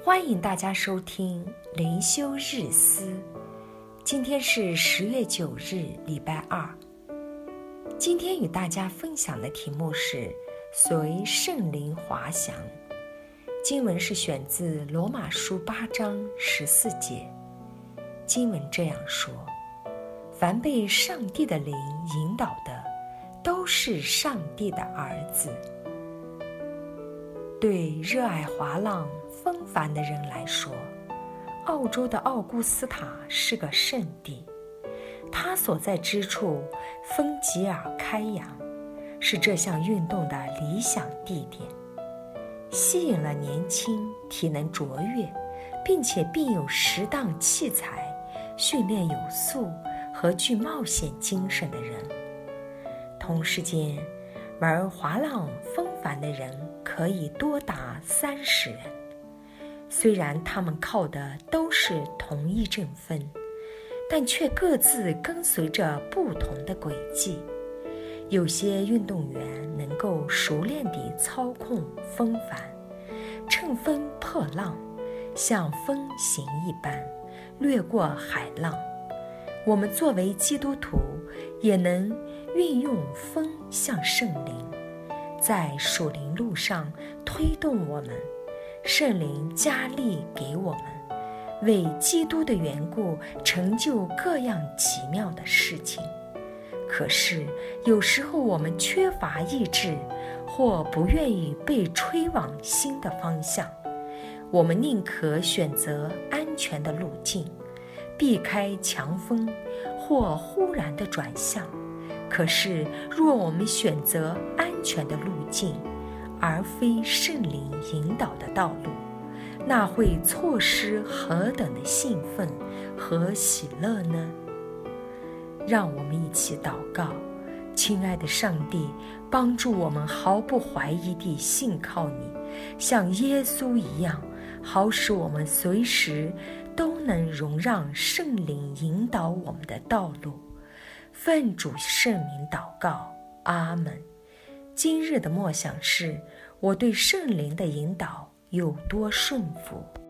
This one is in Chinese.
欢迎大家收听灵修日思。今天是10月9日，礼拜二。今天与大家分享的题目是随圣灵滑翔。经文是选自罗马书8章14节。经文这样说：凡被上帝的灵引导的，都是上帝的儿子。对热爱滑浪风帆的人来说，澳洲的奥古斯塔是个圣地，它所在之处风吉尔开扬，是这项运动的理想地点，吸引了年轻、体能卓越，并且并有适当器材、训练有素和具冒险精神的人。同时间，玩滑浪风帆的人可以多达30人，虽然他们靠的都是同一阵风，但却各自跟随着不同的轨迹。有些运动员能够熟练地操控风帆，乘风破浪，像风行一般掠过海浪。我们作为基督徒，也能运用风向圣灵，在属灵路上推动我们，圣灵加力给我们，为基督的缘故成就各样奇妙的事情。可是有时候我们缺乏意志，或不愿意被吹往新的方向，我们宁可选择安全的路径，避开强风或忽然的转向。可是若我们选择安全的路径，而非圣灵引导的道路，那会错失何等的兴奋和喜乐呢？让我们一起祷告。亲爱的上帝，帮助我们毫不怀疑地信靠你，像耶稣一样，好使我们随时都能容让圣灵引导我们的道路。奉主圣名祷告，阿们。今日的默想是：我对圣灵的引导有多顺服。